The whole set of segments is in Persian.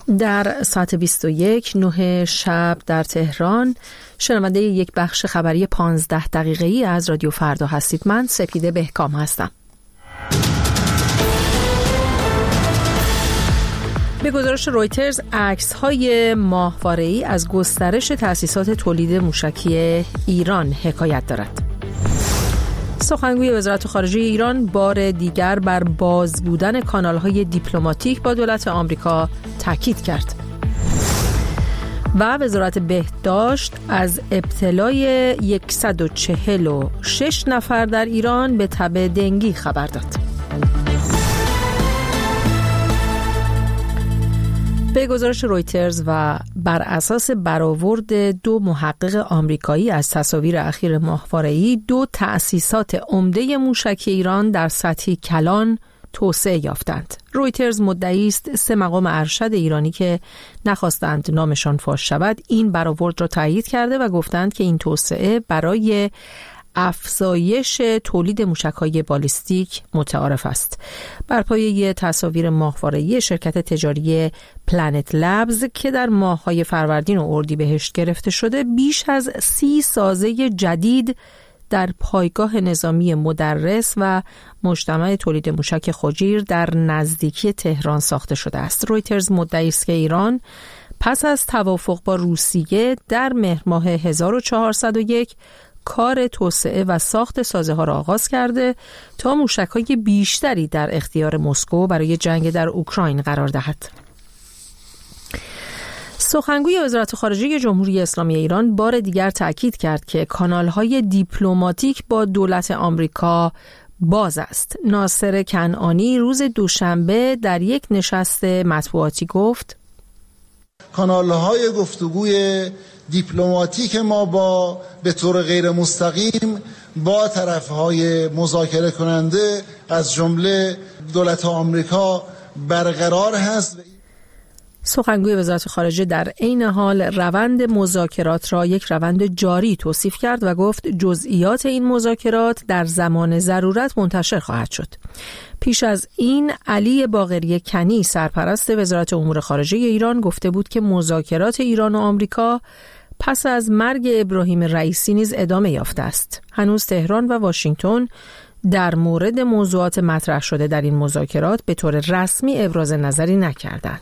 در ساعت 21 9 شب در تهران شنونده یک بخش خبری 15 دقیقه‌ای از رادیو فردا هستید. من سپیده بهکام هستم. به گزارش رویترز عکس‌های ماهواره‌ای از گسترش تأسیسات تولید موشکی ایران حکایت دارد. سخنگوی وزارت خارجه ایران بار دیگر بر باز بودن کانال‌های دیپلماتیک با دولت آمریکا تاکید کرد. و وزارت بهداشت از ابتلای 146 نفر در ایران به تب دنگی خبر داد. به گزارش رویترز و بر اساس برآورد 2 محقق آمریکایی از تصاویر اخیر ماهواره‌ای، 2 تأسیسات عمده موشکی ایران در سطح کلان توسعه یافتند. رویترز مدعی است 3 مقام ارشد ایرانی که نخواستند نامشان فاش شود این برآورد را تایید کرده و گفتند که این توسعه برای افزایش تولید موشک‌های بالیستیک متعارف است. بر پایه تصاویر ماهواره‌ای شرکت تجاری پلنت لبز که در ماه‌های فروردین و اردیبهشت گرفته شده، بیش از 30 سازه جدید در پایگاه نظامی مدرس و مجتمع تولید موشک خجیر در نزدیکی تهران ساخته شده است. رویترز مدعی است که ایران پس از توافق با روسیه در مهر ماه 1401 کار توسعه و ساخت سازه ها را آغاز کرده تا موشک‌های بیشتری در اختیار مسکو برای جنگ در اوکراین قرار دهد. سخنگوی وزارت خارجه جمهوری اسلامی ایران بار دیگر تاکید کرد که کانال‌های دیپلماتیک با دولت آمریکا باز است. ناصر کنعانی روز دوشنبه در یک نشست مطبوعاتی گفت: کانال‌های گفتگوی دیپلماتیک ما به طور غیر مستقیم با طرف‌های مذاکره کننده از جمله دولت آمریکا برقرار هست. سخنگوی وزارت خارجه در عین حال روند مذاکرات را یک روند جاری توصیف کرد و گفت جزئیات این مذاکرات در زمان ضرورت منتشر خواهد شد. پیش از این علی باقری کنی سرپرست وزارت امور خارجه ایران گفته بود که مذاکرات ایران و آمریکا پس از مرگ ابراهیم رئیسی نیز ادامه یافته است. هنوز تهران و واشنگتن در مورد موضوعات مطرح شده در این مذاکرات به طور رسمی ابراز نظری نکردند.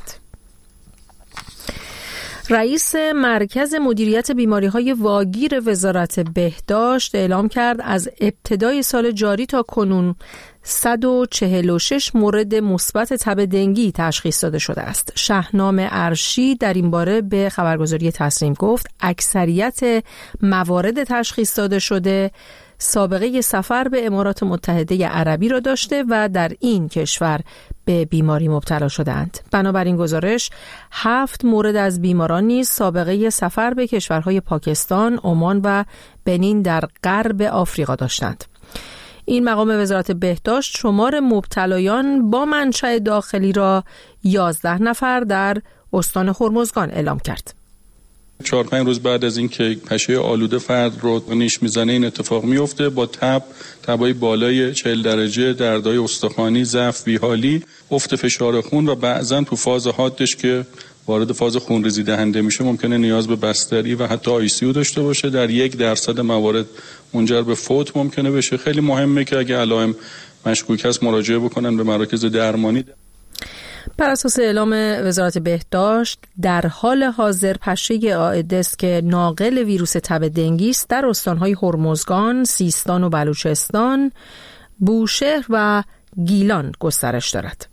رئیس مرکز مدیریت بیماری‌های واگیر وزارت بهداشت اعلام کرد از ابتدای سال جاری تا کنون 146 مورد مثبت تب دنگی تشخیص داده شده است. شهنام ارشی در این باره به خبرگزاری تسنیم گفت اکثریت موارد تشخیص داده شده سابقه سفر به امارات متحده عربی را داشته و در این کشور به بیماری مبتلا شدند. بنابراین گزارش 7 مورد از بیماران نیز سابقه سفر به کشورهای پاکستان، عمان و بنین در غرب آفریقا داشتند. این مقام وزارت بهداشت شمار مبتلایان با منشأ داخلی را 11 نفر در استان هرمزگان اعلام کرد. 4-5 روز بعد از این که پشه آلوده فرد رو نیش میزنه این اتفاق میفته با تبای بالای 40 درجه، دردهای استخوانی، ضعف، بیحالی، افت فشار خون و بعضن تو فاز حادش که وارد فاز خونریزی دهنده میشه ممکنه نیاز به بستری و حتی آی سی یو داشته باشه. در 1% موارد منجر به فوت ممکنه بشه. خیلی مهمه که اگه علائم مشکوک است مراجعه بکنن به مراکز درمانی. بر اساس اعلام وزارت بهداشت در حال حاضر پشه آئدس که ناقل ویروس تب دنگی است در استان‌های هرمزگان، سیستان و بلوچستان، بوشهر و گیلان گسترش دارد.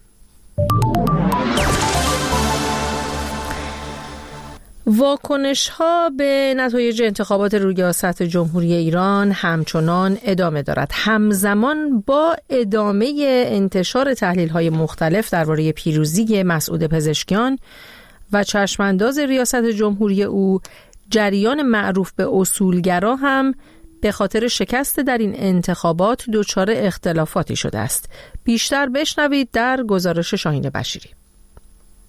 واکنش‌ها به نتایج انتخابات ریاست جمهوری ایران همچنان ادامه دارد. همزمان با ادامه انتشار تحلیل‌های مختلف درباره پیروزی مسعود پزشکیان و چشمانداز ریاست جمهوری او، جریان معروف به اصولگرا هم به خاطر شکست در این انتخابات دچار اختلافاتی شده است. بیشتر بشنوید در گزارش شاهین بشیری.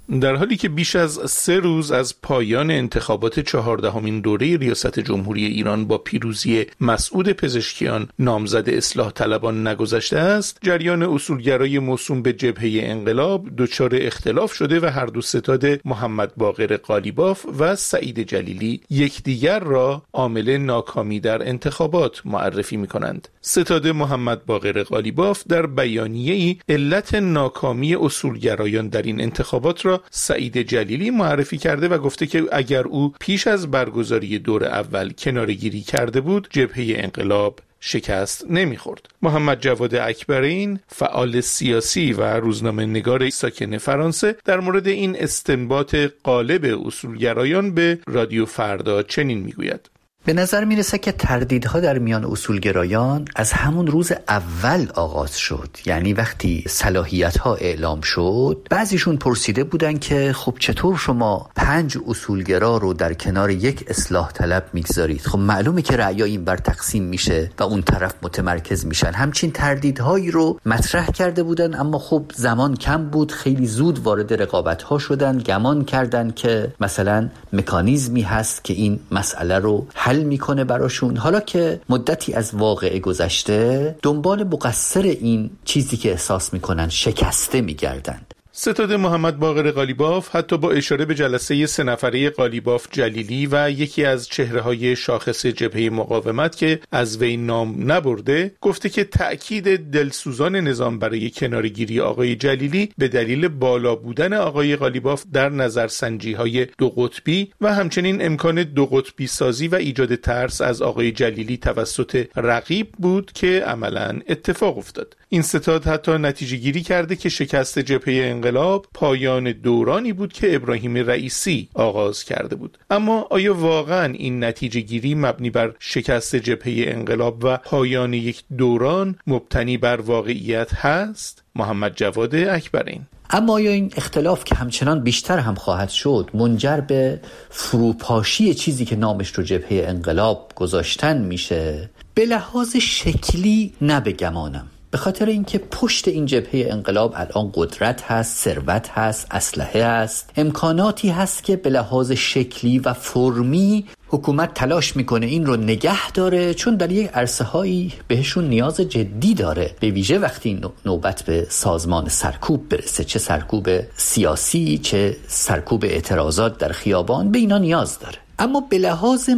در حالی که بیش از 3 روز از پایان انتخابات 14مین دوره ریاست جمهوری ایران با پیروزی مسعود پزشکیان نامزد اصلاح طلبان نگذشته است، جریان اصولگرای موسوم به جبهه انقلاب دچار اختلاف شده و هر دو ستاد محمد باقر قالیباف و سعید جلیلی یکدیگر را عامل ناکامی در انتخابات معرفی می‌کنند. ستاد محمد باقر قالیباف در بیانیه‌ای علت ناکامی اصولگرایان در این انتخابات را سعید جلیلی معرفی کرده و گفته که اگر او پیش از برگزاری دور اول کناره‌گیری کرده بود، جبهه انقلاب شکست نمیخورد. محمد جواد اکبرین، فعال سیاسی و روزنامه‌نگار ساکن فرانسه، در مورد این استنباط غالب اصولگرایان به رادیو فردا چنین میگوید: به نظر میرسه که تردیدها در میان اصولگرایان از همون روز اول آغاز شد. یعنی وقتی صلاحیت‌ها اعلام شد، بعضیشون پرسیده بودن که خب چطور شما 5 اصولگرا رو در کنار یک اصلاح طلب میگذارید؟ خب معلومه که رأی این بر تقسیم میشه و اون طرف متمرکز میشن. همچین تردیدهایی رو مطرح کرده بودن، اما خب زمان کم بود، خیلی زود وارد رقابت‌ها شدن، گمان کردن که مثلا مکانیزمی هست که این مسئله رو حل میکنه براشون. حالا که مدتی از واقعه گذشته، دنبال مقصر این چیزی که احساس میکنن شکسته میگردن. ستاد محمد باقر قالیباف حتی با اشاره به جلسه 3 نفره قالیباف جلیلی و یکی از چهره‌های شاخص جبهه مقاومت که از وی نام نبرده، گفته که تأکید دلسوزان نظام برای کناره‌گیری آقای جلیلی به دلیل بالا بودن آقای قالیباف در نظرسنجی‌های 2 قطبی و همچنین امکان 2 قطبی سازی و ایجاد ترس از آقای جلیلی توسط رقیب بود که عملاً اتفاق افتاد. این ستاد حتی نتیجه گیری کرده که شکست جبهه انقلاب پایان دورانی بود که ابراهیم رئیسی آغاز کرده بود. اما آیا واقعا این نتیجه گیری مبنی بر شکست جبهه انقلاب و پایان یک دوران مبتنی بر واقعیت هست؟ محمد جواد اکبرین: اما آیا این اختلاف که همچنان بیشتر هم خواهد شد منجر به فروپاشی چیزی که نامش رو جبهه انقلاب گذاشتن میشه؟ به لحاظ شکلی نه به گمانم، به خاطر اینکه پشت این جبهه انقلاب الان قدرت هست، ثروت هست، اسلحه هست، امکاناتی هست که به لحاظ شکلی و فرمی حکومت تلاش میکنه این رو نگه داره، چون در یک عرصه هایی بهشون نیاز جدی داره، به ویژه وقتی نوبت به سازمان سرکوب برسه، چه سرکوب سیاسی چه سرکوب اعتراضات در خیابان، به اینا نیاز داره. اما به لحاظ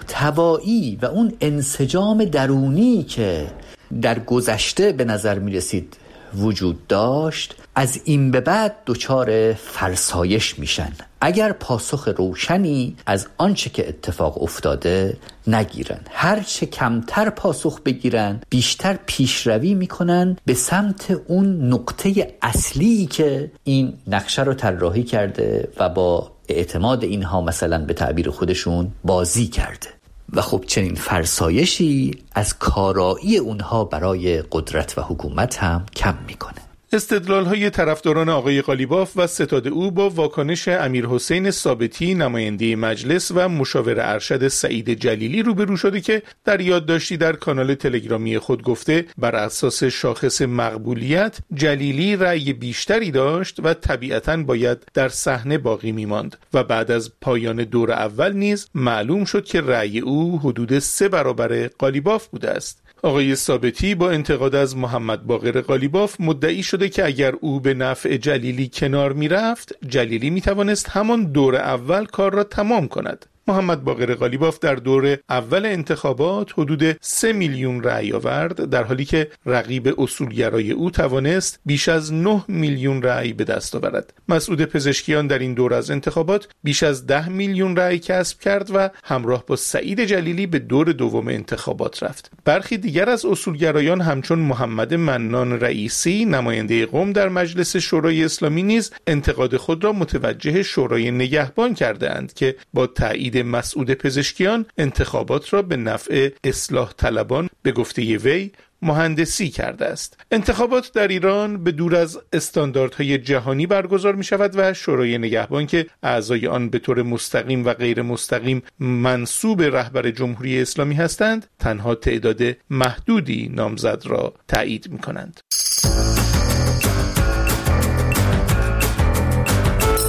محتوایی و اون انسجام درونی که در گذشته به نظر می رسید وجود داشت، از این به بعد دچار فرسایش میشن اگر پاسخ روشنی از آنچه که اتفاق افتاده نگیرن. هر چه کمتر پاسخ بگیرن، بیشتر پیشروی میکنن به سمت اون نقطه اصلی که این نقشه رو طراحی کرده و با اعتماد اینها مثلا به تعبیر خودشون بازی کرده. و خب چنین فرسایشی از کارایی اونها برای قدرت و حکومت هم کم میکنه. استدلال‌های طرفداران آقای قالیباف و ستاد او با واکنش امیرحسین ثابتی نماینده مجلس و مشاور ارشد سعید جلیلی روبرو شده که در یادداشتی در کانال تلگرامی خود گفته بر اساس شاخص مقبولیت جلیلی رأی بیشتری داشت و طبیعتاً باید در صحنه باقی می‌ماند و بعد از پایان دور اول نیز معلوم شد که رأی او حدود 3 برابر قالیباف بوده است. آقای ثابتی با انتقاد از محمد باقر قالیباف مدعی شده که اگر او به نفع جلیلی کنار میرفت، جلیلی میتوانست همان دور اول کار را تمام کند. محمد باقر قالیباف در دور اول انتخابات حدود 3 میلیون رأی آورد، در حالی که رقیب اصولگرای او توانست بیش از 9 میلیون رأی به دست آورد. مسعود پزشکیان در این دور از انتخابات بیش از 10 میلیون رأی کسب کرد و همراه با سعید جلیلی به دور دوم انتخابات رفت. برخی دیگر از اصولگرایان همچون محمد منان رئیسی نماینده قم در مجلس شورای اسلامی نیز انتقاد خود را متوجه شورای نگهبان کردند که با تایید مسعود پزشکیان انتخابات را به نفع اصلاح طلبان به گفته وی مهندسی کرده است. انتخابات در ایران به دور از استانداردهای جهانی برگزار می شود و شورای نگهبان که اعضای آن به طور مستقیم و غیر مستقیم منسوب رهبر جمهوری اسلامی هستند، تنها تعداد محدودی نامزد را تایید می کنند.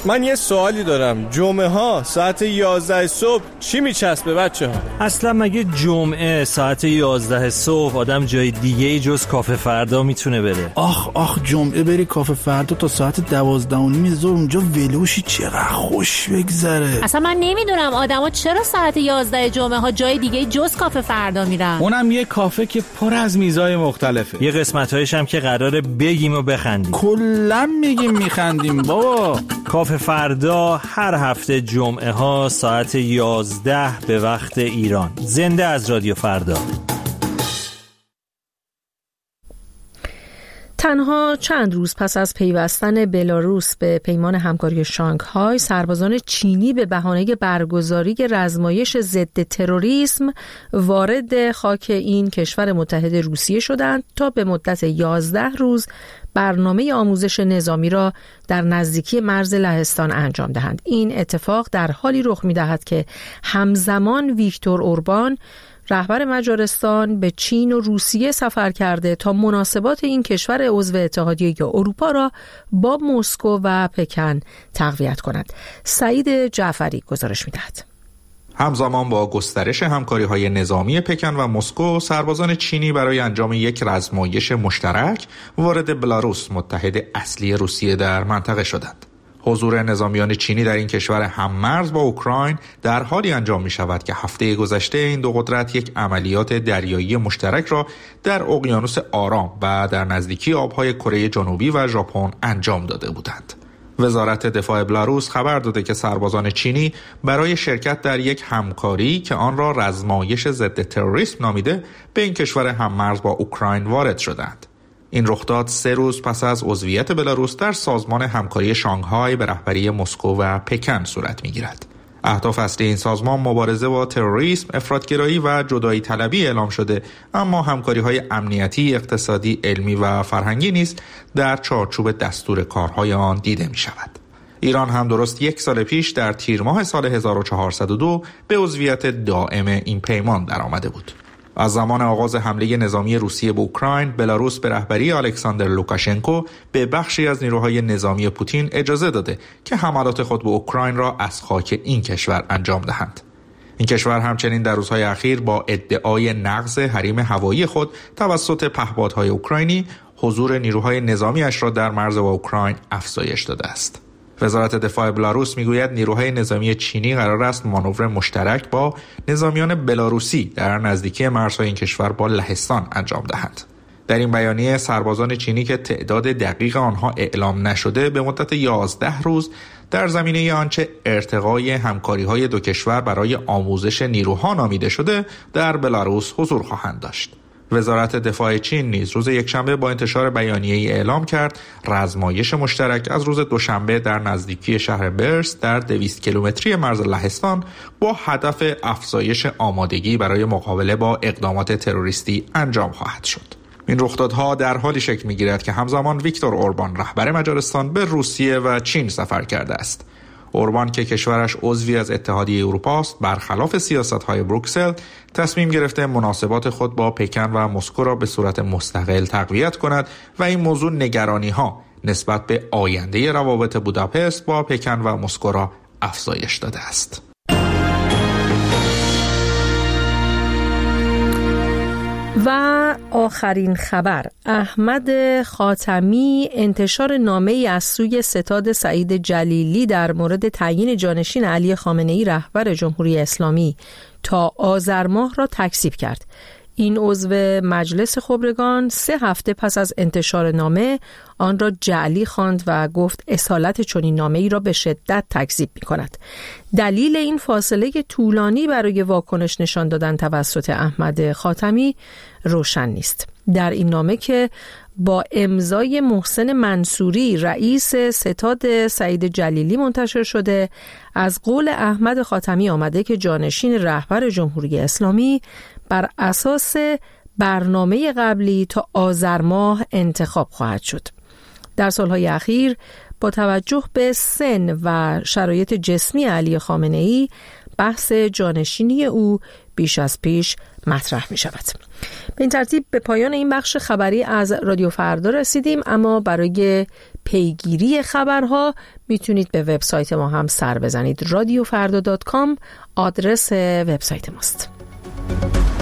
من یه سوالی دارم. جمعه ها ساعت 11 صبح چی میچسبه بچه ها؟ اصلا مگه جمعه ساعت 11 صبح آدم جای دیگه جز کافه فردا میتونه بره؟ آخ جمعه بری کافه فردا تا ساعت 12:30 اونجا ولوشی چقدر خوش بگذره. اصلا من نمیدونم آدما چرا ساعت 11 جمعه ها جای دیگه جز کافه فردا میرن. اونم یه کافه که پر از میزای مختلفه. یه قسمت‌هایش هم که قراره بگیم و بخندیم. کلا میگیم میخندیم بابا. کافه فردا هر هفته جمعه ها ساعت 11 به وقت ایران. زنده از رادیو فردا. تنها چند روز پس از پیوستن بلاروس به پیمان همکاری شانگهای، سربازان چینی به بهانه برگزاری رزمایش ضد تروریسم وارد خاک این کشور متحد روسیه شدند تا به مدت 11 روز برنامه آموزش نظامی را در نزدیکی مرز لهستان انجام دهند. این اتفاق در حالی رخ می‌دهد که همزمان ویکتور اوربان رهبر مجارستان به چین و روسیه سفر کرده تا مناسبات این کشور عضو اتحادیه اروپا را با مسکو و پکن تقویت کند. سعید جعفری گزارش می‌دهد. همزمان با گسترش همکاری‌های نظامی پکن و مسکو، سربازان چینی برای انجام یک رزمایش مشترک وارد بلاروس، متحد اصلی روسیه، در منطقه شدند. حضور نظامیان چینی در این کشور هممرز با اوکراین در حالی انجام می شود که هفته گذشته این دو قدرت یک عملیات دریایی مشترک را در اقیانوس آرام و در نزدیکی آبهای کره جنوبی و ژاپن انجام داده بودند. وزارت دفاع بلاروس خبر داده که سربازان چینی برای شرکت در یک همکاری که آن را رزمایش ضد تروریسم نامیده به این کشور هممرز با اوکراین وارد شدند. این رخداد 3 روز پس از عضویت بلاروس در سازمان همکاری شانگهای به رهبری مسکو و پکن صورت می‌گیرد. اهداف اصلی این سازمان مبارزه با تروریسم، افراطگرایی و جدایی طلبی اعلام شده، اما همکاری‌های امنیتی، اقتصادی، علمی و فرهنگی نیز در چارچوب دستور کارهای آن دیده می‌شود. ایران هم درست 1 سال پیش در تیر ماه سال 1402 به عضویت دائم این پیمان درآمده بود. از زمان آغاز حمله نظامی روسیه به اوکراین، بلاروس به رهبری الکساندر لوکاشنکو به بخشی از نیروهای نظامی پوتین اجازه داده که حملات خود به اوکراین را از خاک این کشور انجام دهند. این کشور همچنین در روزهای اخیر با ادعای نقض حریم هوایی خود توسط پهپادهای اوکراینی حضور نیروهای نظامیش را در مرز با اوکراین افزایش داده است. وزارت دفاع بلاروس میگوید نیروهای نظامی چینی قرار است مانور مشترک با نظامیان بلاروسی در نزدیکی مرزهای این کشور با لهستان انجام دهند. در این بیانیه سربازان چینی که تعداد دقیق آنها اعلام نشده به مدت 11 روز در زمینه آنچه ارتقای همکاری‌های دو کشور برای آموزش نیروها نامیده شده در بلاروس حضور خواهند داشت. وزارت دفاع چین نیز روز یکشنبه با انتشار بیانیه‌ای اعلام کرد رزمایش مشترک از روز دوشنبه در نزدیکی شهر برس در 200 کیلومتری مرز لهستان با هدف افزایش آمادگی برای مقابله با اقدامات تروریستی انجام خواهد شد. این رخدادها در حالی شکل می‌گیرد که همزمان ویکتور اوربان رهبر مجارستان به روسیه و چین سفر کرده است. اوربان که کشورش عضوی از اتحادیه اروپا است، برخلاف سیاست‌های بروکسل تصمیم گرفته مناسبات خود با پکن و مسکو را به صورت مستقل تقویت کند و این موضوع نگرانی‌ها نسبت به آینده روابط بوداپست با پکن و مسکو را افزایش داده است. و آخرین خبر، احمد خاتمی انتشار نامه‌ای از سوی ستاد سعید جلیلی در مورد تعیین جانشین علی خامنه‌ای رهبر جمهوری اسلامی تا آذر ماه را تکذیب کرد. این عضو مجلس خبرگان 3 هفته پس از انتشار نامه آن را جعلی خواند و گفت اصالت چنین نامه‌ای را به شدت تکذیب می‌کند. دلیل این فاصله طولانی برای واکنش نشان دادن توسط احمد خاتمی روشن نیست. در این نامه که با امضای محسن منصوری رئیس ستاد سعید جلیلی منتشر شده، از قول احمد خاتمی آمده که جانشین رهبر جمهوری اسلامی بر اساس برنامه قبلی تا آذر ماه انتخاب خواهد شد. در سالهای اخیر با توجه به سن و شرایط جسمی علی خامنه‌ای، بحث جانشینی او بیش از پیش مطرح می شود. به این ترتیب به پایان این بخش خبری از رادیو فردا رسیدیم، اما برای پیگیری خبرها میتونید به وبسایت ما هم سر بزنید. radiofarda.com آدرس وبسایت ماست.